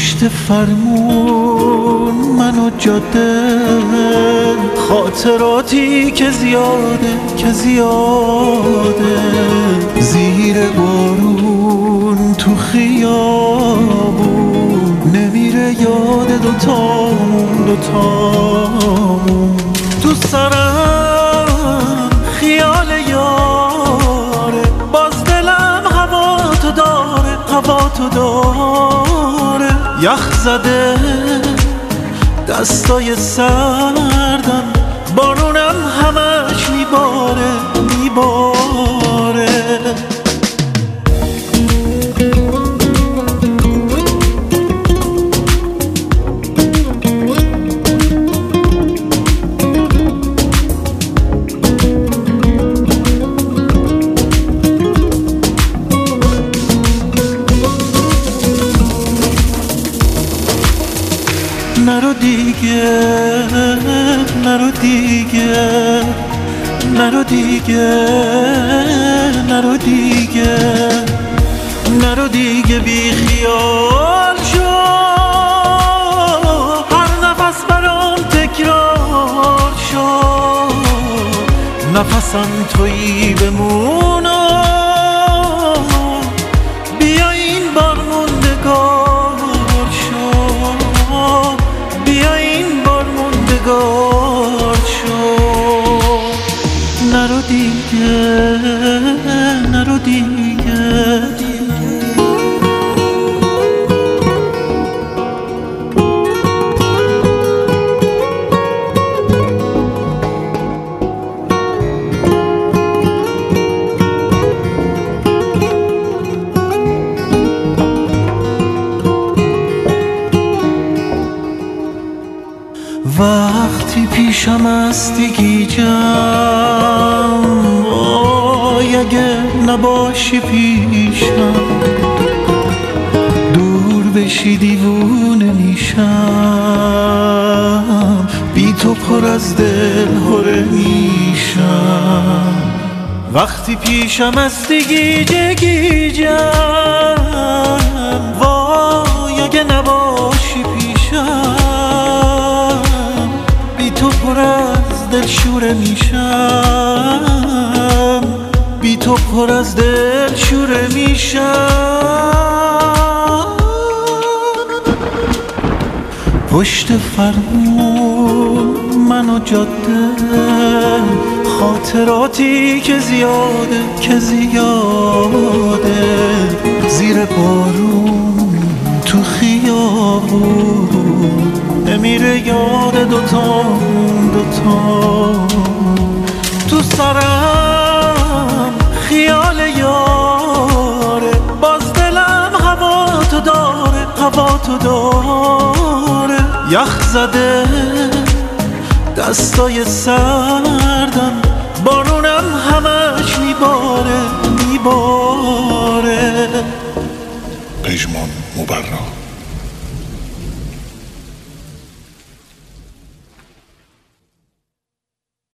پشت فرمون منو جاده، خاطراتی که زیاده زیر بارون تو خیابون نمیره یاد دوتامون تو سرم خیال یاره، باز دلم هوا تو داره یخ زده دستای سردم، بارونم همش میباره نرو دیگه بی خیال شو، هر نفس برام تکرار شو، نفسم تویی بمونو، بیا این بار موندگار شو، بیا این بار موندگار شو. نرو دیگه وقتی پیشم هستی گیجم، وای اگه نباشی پیشم، دور بشی دیوونه میشم، بی تو پر از دل هره میشم. وقتی پیشم هستی گیجم، وای اگه نباشی پیشم، تو پر از دل شوره میشم، بی تو پر از دل شوره میشم. پشت فرمون منو جاده، خاطراتی که زیاده زیر بارون تو خیابون نمیره یاد دوتامون تو سرم خیال یاره، باز دلم هوا تو داره یخ زده دستای سردم، بارونم همش میباره. پژمان مبرا